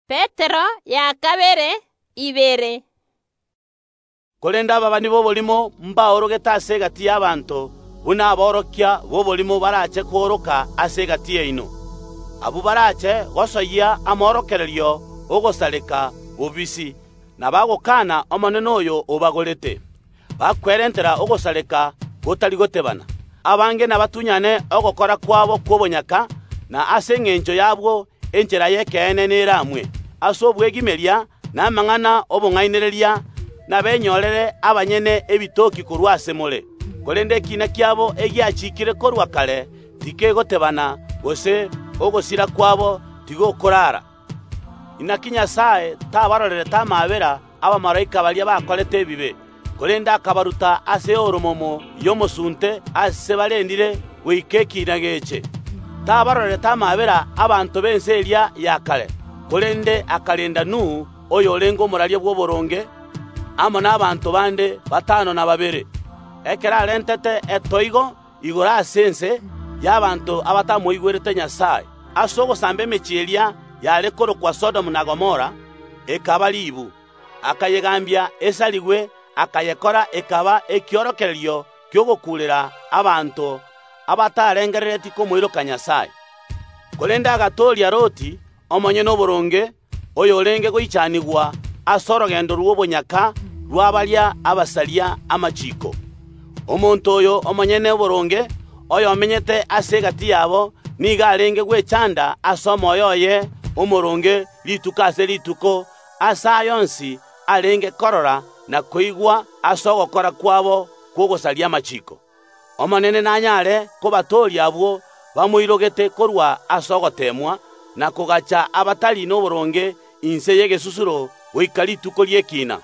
Petero ya kabere ibere. Kolenda ababani bobolimo mbaorogeta ase gati y'abantu buna aborokia bobolimo barache kworoka ase gati yaino. Abu barache gosoyia amorokererio ogosaleka obisi na bagokana omonene oyo obagorete. Bakwerentera ogosaleka gotari gotebana. Abange na batunyane ogokora kwabo kwobonyaka na ase ng'encho yabwo enchera yekene neramwe. Aso obwegimeria na mang'ana obong'ainereria na benyorere abanyene ebitoki korwa asemole. Kolende kina kiabo egiachikire korwa kare tikegotebana gose ogosira kwabo tigokorara. Inakinya sae tabarorere tamabera abamaraika balia bakorete ebibe. Kolenda akabaruta ase oromomo yomosunte ase barendire wikeki na geche. Tabarorere tamabera abantu bense eria yakare. Kolende akalenda nu oyo olengo moralia bwoboronge amo n'abantu bande batano na babere. Ekera rentete etoigo igora asense y'abantu abatamoigwerete Nyasaye. Asogo sambe mechiria yare koro kwa Sodom na Gomora ekabalibu. Akayegambia esaligwe akayekora ekaba ekiorokererio kyogokurera abantu abatarengerereti komoiroka Nyasaye. Kolenda agatoria Roti omonye n'oboronge oyo olenge goichanigwa asorogendo rw'obonyaka rwabalia abasalia amachiko. Omonto oyo omonyene oboronge oyo omenyete ase gati yabo niga arenge gwechanda asoma oyoye omoronge lituka ase lituko asa yonsi arenge korora na koigwa asogokora kwabo kwogosalia amachiko. Omonene nanyare kobatoria abwo bamoirogete korwa asogotemwa na kogacha abatali n'oboronge inse yegesusuro oikalituko liekina.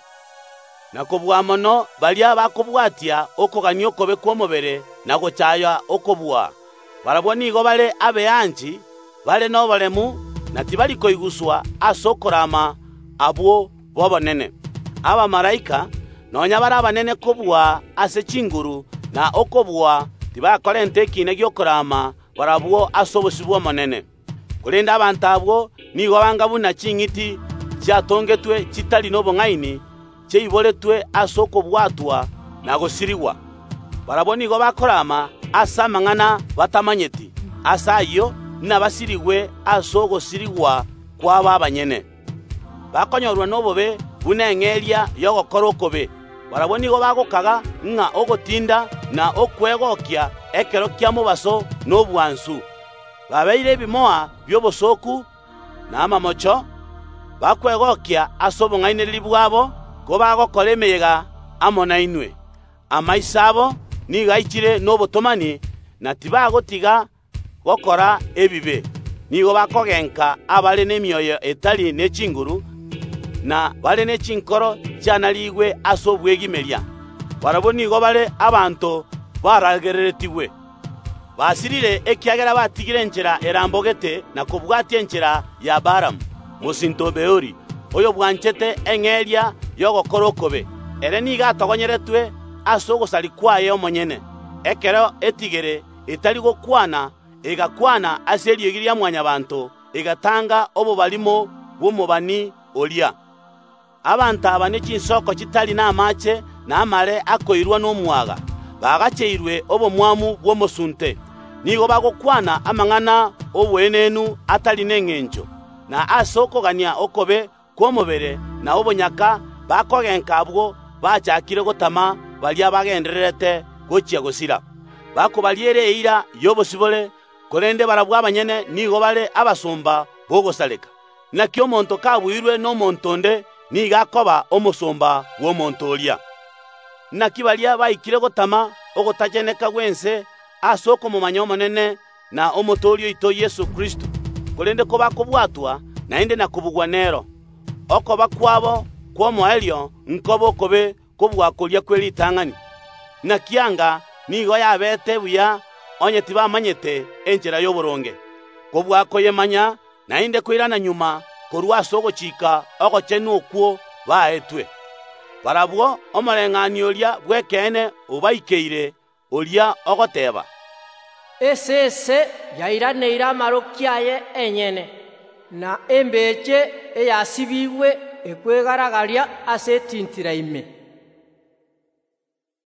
Na kobwa mono balia bakobwatia okogania okobe kw'omobere na gochaya okobwa. Barabwo nigo bale abeanchi bale n'oboremu na tibali koiguswa asokorama abwo bobonene. Abamaraika nonya bara abanene kobwa ase chinguru na okobwa tibakorente ekine giokorama barabwo asobosi bw'omonene. Kolenda abantu abwo nigo banga buna ching'iti chiatongetwe chitali n'obong'aini cheiboretwe ase okobwatwa na gosirigwa. Barabwo nigo bakorama ase amang'ana batamanyeti ase ayio nabasirigwe ase ogosirigwa kwaba abanyene. Bakonyorwa n'obobe buna eng'eria yogokora okobe. Barabwo nigo bagokaga ng'a ogotinda na okwegokia ekero kia mobaso n'obwansu. Babeire ebimoa byobosoku na amamocho bakwegokia ase obong'ainereri bwabo ko bagokora emeyega amo nainwe. Amaiso abo nigaichire n'obotomani na tibagotiga gokora ebibe. Nigo bakogenka abale n'emioyo etali n'echinguru na bale n'echinkoro chianaligwe ase obwegimeria. Barabwo nigo bale abantu baragereretigwe. Basirire ekiagera batigire enchera erambogete na kobwatia enchera ya Baramu musinto Beori oyo bwanchete eng'eria yogokora okobe. Ere niga atogonyeretwe ase ogosari kwaye omonyene. Ekero etigere etari gokwana egakwana ase eriegi ria mwanyabanto egatanga obobalimo bw'omobani oria. Abantu aba n'echinsoko chitali n'amache na amare akoirwa n'omwaga bagacheirwe obomwamu bw'omosunte. Nigo bagokwana amang'ana obwenenu atali n'eng'encho na ase okogania okobe kw'omobere na obonyaka bakogenka abwo bachakire gotama balia bagendererete gochia gosira. Bakobaliere eira yobosibole korende barabwo abanyene nigo bale abasumba bogosaleka. Naki omonto kabuirwe n'omonto onde niga akoba omosumba w'omonto oria. Naki balia baikire gotama ogotacheneka gwense ase okomomanya omonene na omotorio ito Yesu Kristo. Kolende ko bakobwatwa naende na kubugwa nero. Okoba kwabo kw'omoerio nkoba okobe kobwakoria kw'eritang'ani. Nakianga nigo yabete buya onye tibamanyete enchera y'oboronge. Kobwakoyemanya naende koirana nyuma korwa ase ogochika ogochenu okwo baetwe. Barabwo omoreng'ani oria bwekene obaikeire oria ogoteba. Ese yairaneire amaroki aye enyene. na embeche eyasibiwe ekwegaragaria ase etintira ime.